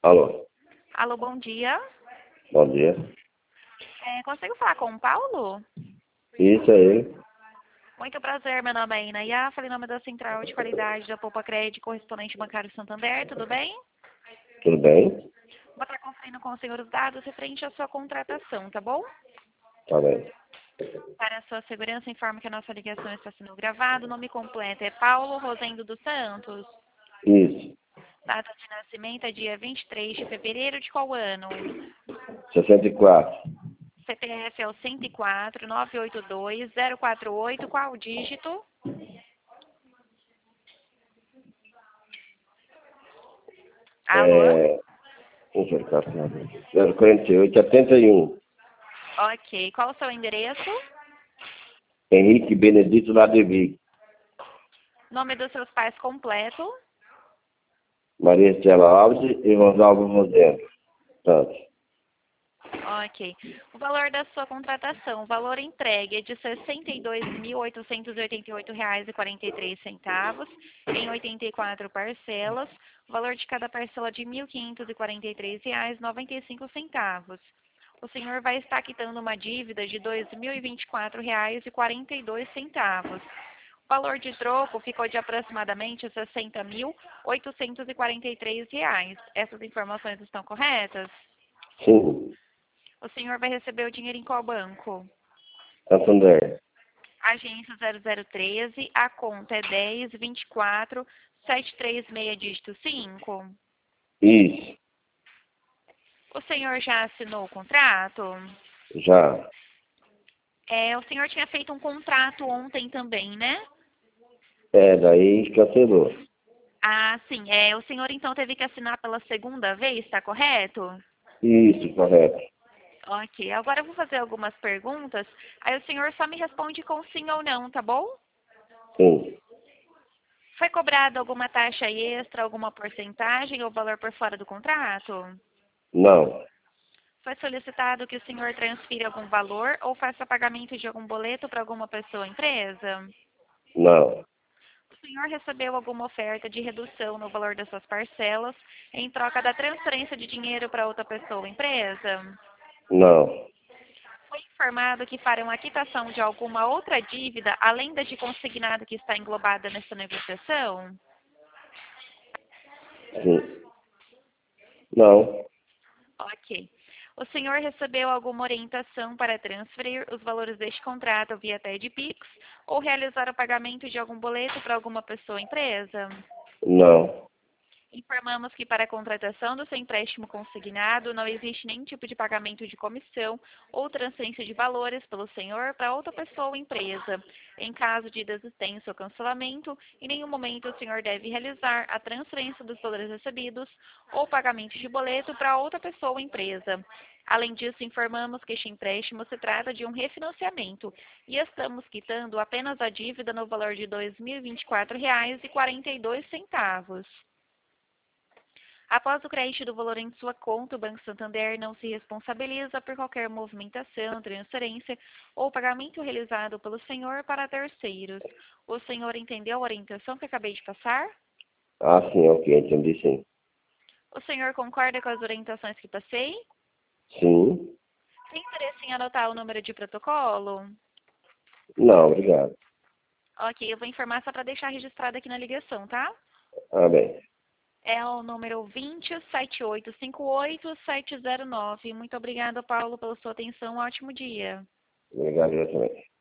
Alô, Alô, bom dia. bom dia. Consigo falar com o Paulo? Isso aí, Muito prazer, meu nome é Inaya, falei em nome da Central de Qualidade da Poupa Crédito Correspondente Bancário Santander, tudo bem? tudo bem? Vou estar conferindo com o senhor os dados referente à sua contratação, tá bom? Tá bem. Para a sua segurança, informo que a nossa ligação está sendo gravada. O nome completo é Paulo Rosendo dos Santos. Isso, Data de nascimento é dia 23 de fevereiro de qual ano? 64. CPF é o 104 982 048, qual dígito? Alô? É, 048, 71. Ok. Qual o seu endereço? Henrique Benedito Ladevi. Nome dos seus pais completo? Maria Estela Alves e Rosalvo Rosendo. Santos. Ok. O valor da sua contratação, o valor entregue é de R$ 62.888,43 em 84 parcelas. O valor de cada parcela de R$ 1.543,95. O senhor vai estar quitando uma dívida de R$ 2.024,42. O valor de troco ficou de aproximadamente R$ 60.843. Essas informações estão corretas? Sim, O senhor vai receber o dinheiro em qual banco? Santander. Agência 0013, a conta é 10 24 736 dígito 5. Isso, O senhor já assinou o contrato? já. O senhor tinha feito um contrato ontem também, né? Daí cancelou. Ah, sim. O senhor então teve que assinar pela segunda vez, está correto? Isso, correto. Ok. Agora eu vou fazer algumas perguntas. Aí o senhor só me responde com sim ou não, tá bom? Sim, Foi cobrado alguma taxa extra, alguma porcentagem ou valor por fora do contrato? não, Foi solicitado que o senhor transfira algum valor ou faça pagamento de algum boleto para alguma pessoa ou empresa? não, O senhor recebeu alguma oferta de redução no valor das suas parcelas em troca da transferência de dinheiro para outra pessoa ou empresa? não. Foi informado que farão a quitação de alguma outra dívida além da de consignado que está englobada nessa negociação? Sim, não, Ok. O senhor recebeu alguma orientação para transferir os valores deste contrato via TED Pix ou realizar o pagamento de algum boleto para alguma pessoa ou empresa? não, Informamos que para a contratação do seu empréstimo consignado não existe nenhum tipo de pagamento de comissão ou transferência de valores pelo senhor para outra pessoa ou empresa. Em caso de desistência ou cancelamento, em nenhum momento o senhor deve realizar a transferência dos valores recebidos ou pagamento de boleto para outra pessoa ou empresa. Além disso, informamos que este empréstimo se trata de um refinanciamento e estamos quitando apenas a dívida no valor de R$ 2.024,42. Após o crédito do valor em sua conta, o Banco Santander não se responsabiliza por qualquer movimentação, transferência ou pagamento realizado pelo senhor para terceiros. O senhor entendeu a orientação que acabei de passar? Ah, sim, ok, entendi sim. O senhor concorda com as orientações que passei? Sim, Tem interesse em anotar o número de protocolo? não, obrigado. Ok, eu vou informar só para deixar registrado aqui na ligação, tá? Ah, bem. É o número 207858-709. Muito obrigada, Paulo, pela sua atenção. Um ótimo dia. Obrigado, eu também.